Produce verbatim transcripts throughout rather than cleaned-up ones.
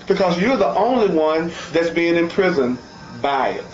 Because you're the only one that's being imprisoned by it.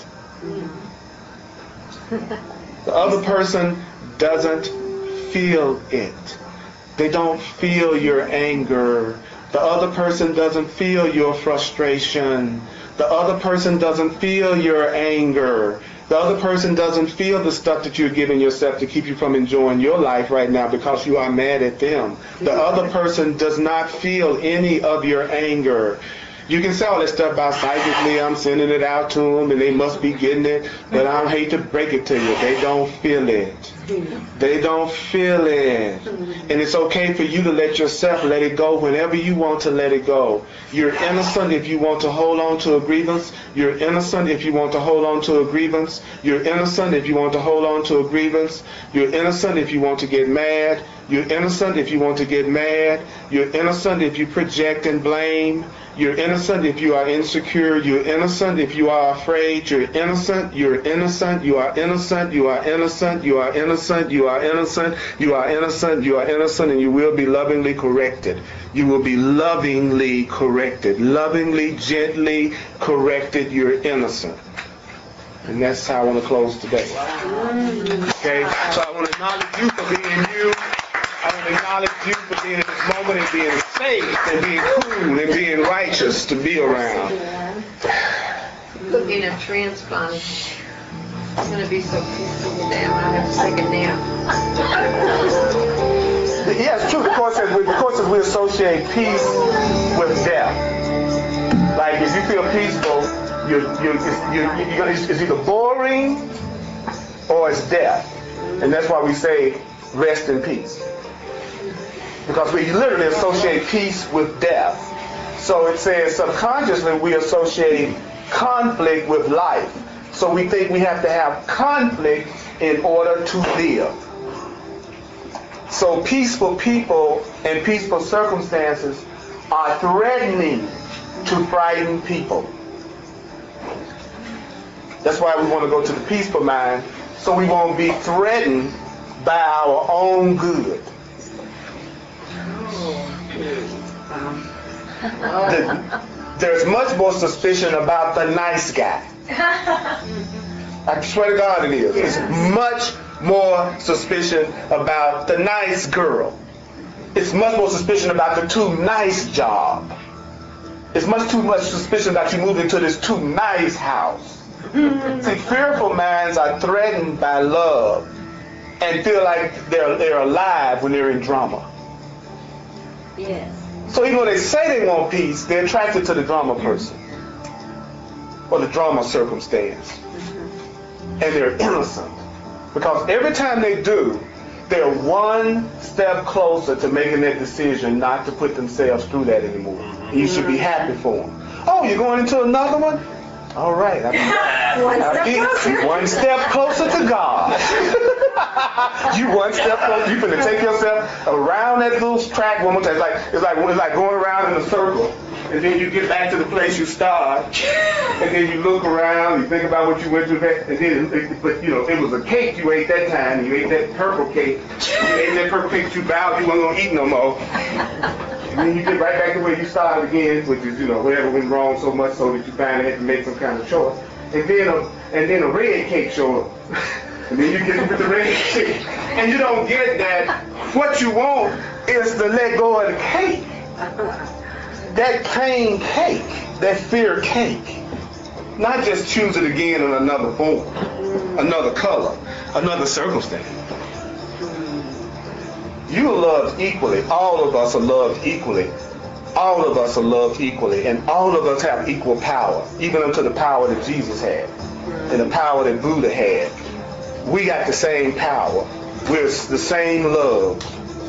The other person doesn't feel it. They don't feel your anger. The other person doesn't feel your frustration. The other person doesn't feel your anger. The other person doesn't feel the stuff that you're giving yourself to keep you from enjoying your life right now because you are mad at them. The other person does not feel any of your anger. You can say all that stuff about psychically, I'm sending it out to them and they must be getting it, but I hate to break it to you. They don't feel it. They don't feel it. And it's okay for you to let yourself let it go whenever you want to let it go. You're innocent if you want to hold on to a grievance. You're innocent if you want to hold on to a grievance. You're innocent if you want to hold on to a grievance. You're innocent if you want to get mad. You're innocent if you want to get mad. You're innocent if you project and blame. You're innocent if you are insecure. You're innocent if you are afraid. You're innocent. You're innocent. You are innocent. You are innocent. You are innocent. You are innocent. You are innocent. You are innocent, and you will be lovingly corrected. You will be lovingly corrected. Lovingly, gently corrected. You're innocent. And that's how I want to close today. Okay? So I want to acknowledge you for being you. I want to acknowledge you for being in this moment and being safe and being cool and being righteous to be around. Looking at transplant. It's going to be so peaceful today. I'm going to have to take a nap. Yeah, it's true. Of course, as we, of course, as we associate peace with death. Like if you feel peaceful, you're, you're, it's, you're, you're, it's, it's either boring or it's death. And that's why we say rest in peace. Because we literally associate peace with death. So it says subconsciously we associate conflict with life. So we think we have to have conflict in order to live. So peaceful people and peaceful circumstances are threatening to frighten people. That's why we want to go to the peaceful mind, so we won't be threatened by our own good. The, there's much more suspicion about the nice guy. I swear to God it is. It's much more suspicion about the nice girl. It's much more suspicion about the too nice job. It's much too much suspicion that you moved into this too nice house. See, fearful minds are threatened by love and feel like they're they're alive when they're in drama. Yes. So even when they say they want peace, they're attracted to the drama person or the drama circumstance. And they're innocent. Because every time they do, they're one step closer to making that decision not to put themselves through that anymore. And you should be happy for them. Oh, you're going into another one? All right. I, one, I, step I, one step closer to God. You one step closer. You're going to take yourself around that little track one more time. It's like, it's like, it's like going around in a circle. And then you get back to the place you start. And then you look around, you think about what you went through. And then, but you know, it was a cake you ate that time. You ate that purple cake. You ate that purple cake, you vowed you weren't going to eat no more. And then you get right back to where you started again, which is, you know, whatever went wrong so much so that you finally had to make some kind of choice. And then a, and then a red cake showed up. And then you get with the red cake. And you don't get that what you want is to let go of the cake. That pain cake, that fear cake. Not just choose it again in another form, another color, another circumstance. You are loved equally. All of us are loved equally. All of us are loved equally. And all of us have equal power, even unto the power that Jesus had and the power that Buddha had. We got the same power. We're the same love.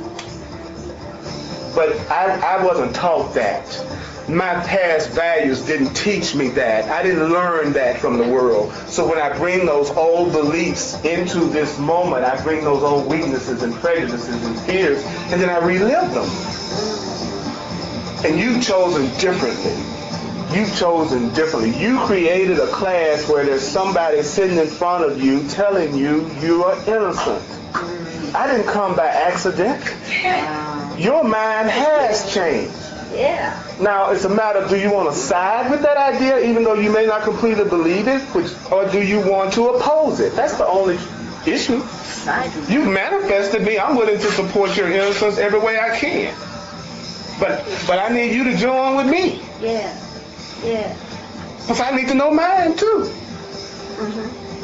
But I, I wasn't taught that. My past values didn't teach me that. I didn't learn that from the world. So when I bring those old beliefs into this moment, I bring those old weaknesses and prejudices and fears, and then I relive them. And you've chosen differently. You've chosen differently. You created a class where there's somebody sitting in front of you telling you you are innocent. I didn't come by accident. Your mind has changed. Yeah. Now, it's a matter of, do you want to side with that idea, even though you may not completely believe it, which, or do you want to oppose it? That's the only issue. You've manifested me. I'm willing to support your innocence every way I can. But but I need you to join with me. Yeah. Yeah. Because I need to know mine, too. Mm-hmm.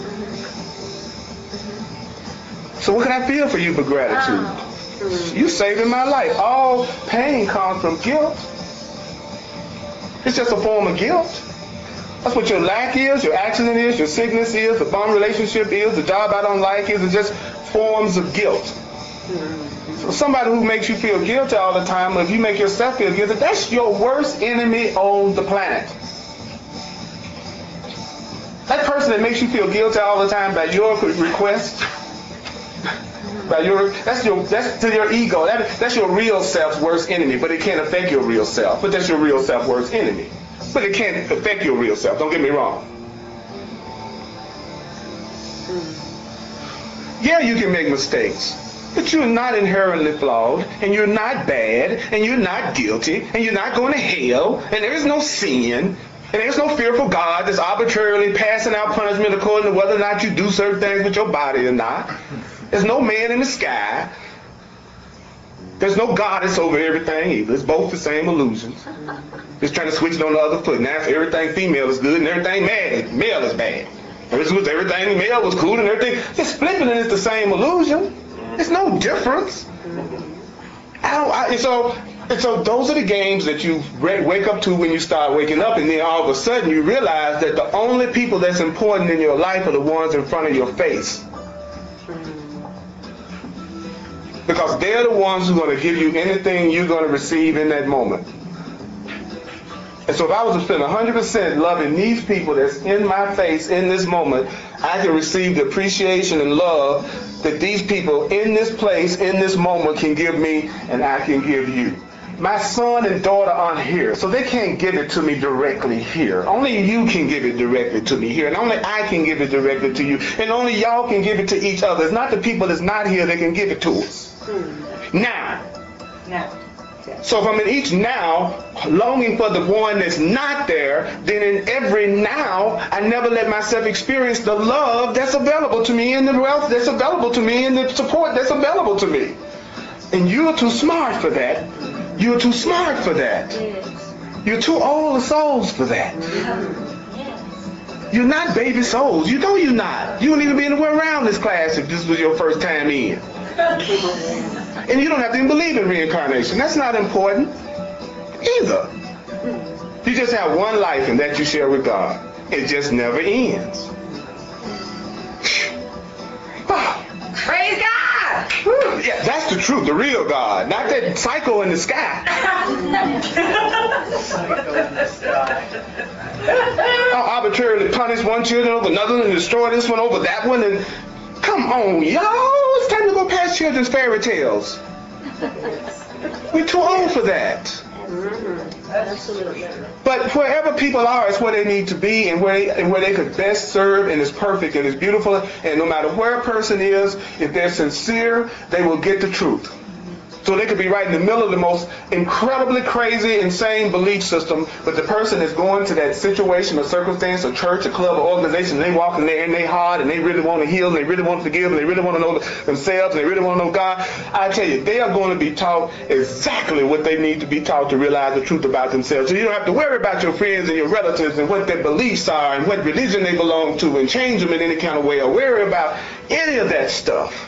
So what can I feel for you but gratitude? Oh. You saving my life. All pain comes from guilt. It's just a form of guilt. That's what your lack is, your accident is, your sickness is, the bum relationship is, the job I don't like is. It's just forms of guilt. So somebody who makes you feel guilty all the time, if you make yourself feel guilty, that's your worst enemy on the planet. That person that makes you feel guilty all the time by your request, by your that's your that's to your ego. That, that's your real self's worst enemy, but it can't affect your real self. But that's your real self's worst enemy. But it can't affect your real self. Don't get me wrong. Yeah, you can make mistakes, but you're not inherently flawed, and you're not bad, and you're not guilty, and you're not going to hell, and there is no sin, and there's no fearful God that's arbitrarily passing out punishment according to whether or not you do certain things with your body or not. There's no man in the sky. There's no goddess over everything either. It's both the same illusions. Just trying to switch it on the other foot. Now everything female is good and everything male, male is bad. Everything male was cool and everything. Just flipping it is the same illusion. There's no difference. I don't, I, and so, and so those are the games that you wake up to when you start waking up, and then all of a sudden you realize that the only people that's important in your life are the ones in front of your face. Because they're the ones who are going to give you anything you're going to receive in that moment. And so if I was to spend one hundred percent loving these people that's in my face in this moment, I can receive the appreciation and love that these people in this place, in this moment can give me, and I can give you. My son and daughter aren't here, so they can't give it to me directly here. Only you can give it directly to me here, and only I can give it directly to you, and only y'all can give it to each other. It's not the people that's not here that can give it to us. Now. Now. So if I'm in each now, longing for the one that's not there, then in every now, I never let myself experience the love that's available to me and the wealth that's available to me and the support that's available to me. And you're too smart for that. You're too smart for that. You're too old souls for that. You're not baby souls. You know you're not. You wouldn't even be anywhere around this class if this was your first time in. And you don't have to even believe in reincarnation. That's not important either. You just have one life, and that you share with God. It just never ends. Praise God! Yeah, that's the truth, the real God, not that psycho in the sky. I'll arbitrarily punish one children over another and destroy this one over that one. And come on, y'all. It's time to go past children's fairy tales. We're too old for that. Absolutely. But wherever people are is where they need to be, and where they, and where they could best serve, and it's perfect and it's beautiful. And no matter where a person is, if they're sincere, they will get the truth. So they could be right in the middle of the most incredibly crazy, insane belief system, but the person is going to that situation or circumstance or church or club or organization, and they walk in there and they hard and they really want to heal and they really want to forgive and they really want to know themselves and they really want to know God. I tell you, they are going to be taught exactly what they need to be taught to realize the truth about themselves. So you don't have to worry about your friends and your relatives and what their beliefs are and what religion they belong to and change them in any kind of way or worry about any of that stuff.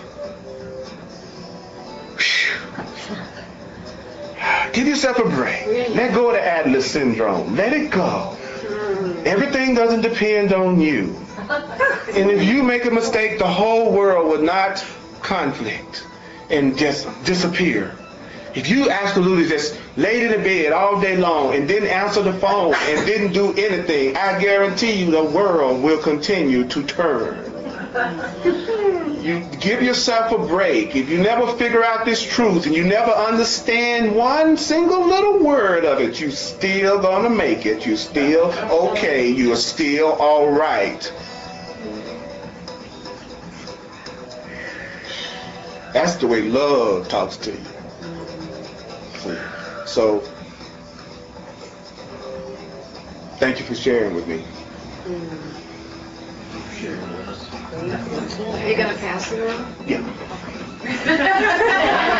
Give yourself a break. Let go of the Atlas syndrome. Let it go. Everything doesn't depend on you. And if you make a mistake, the whole world would not conflict and just disappear. If you absolutely just laid in the bed all day long and didn't answer the phone and didn't do anything, I guarantee you the world will continue to turn. You give yourself a break. If you never figure out this truth and you never understand one single little word of it, you still gonna make it. You still okay. You're still all right. That's the way love talks to you. So Thank you for sharing with me. Are you gonna pass it around? Yeah.